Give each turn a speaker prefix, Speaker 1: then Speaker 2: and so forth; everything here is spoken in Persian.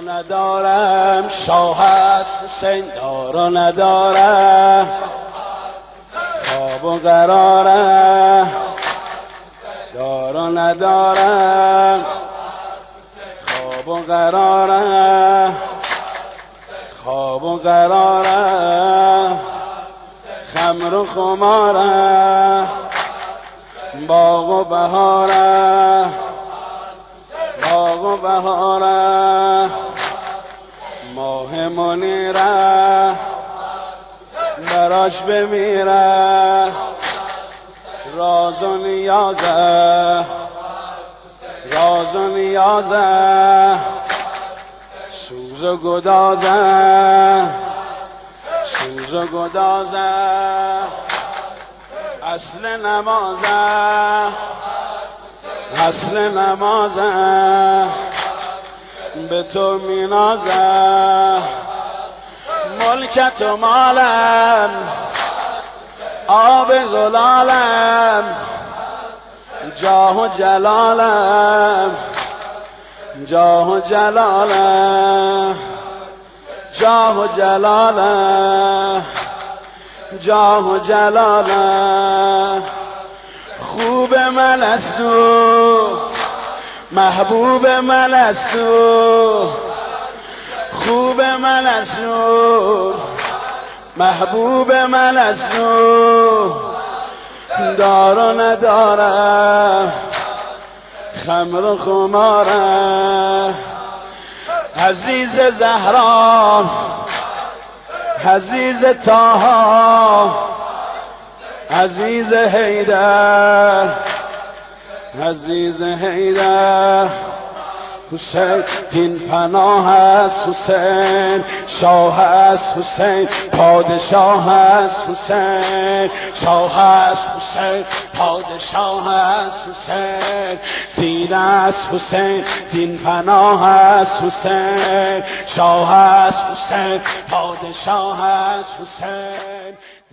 Speaker 1: ندارم شاه است حسین، دار و ندارم خواب و قرارم، دار و ندارم خواب و قرارم، خواب و قرارم، خمر و خمارم، باغ و بهارم، باغ و بهارم، ماه منیرم، براش بمیرم، راز و نیازم، راز و نیازم، سوز و گدازم، سوز و گدازم، اصل نمازم، اصل نمازم، به تو می نازم، ملکت و مالم، آب زلالم، جاه و جلالم، جاه و جلالم، جاه و جلالم، جاه و جلالم، خوب من است تو، محبوب من است تو، خوب من است تو، محبوب من است تو، دار و ندارم خمر و خمارم، عزیز زهرا، عزیز طه، عزیز حیدر، عزیز حیدر، حسین دین پناه است، حسین شاه است، حسین پادشاه است، حسین شاه است، حسین پادشاه است، حسین دین است، حسین دین پناه است، حسین شاه است، حسین پادشاه است، حسین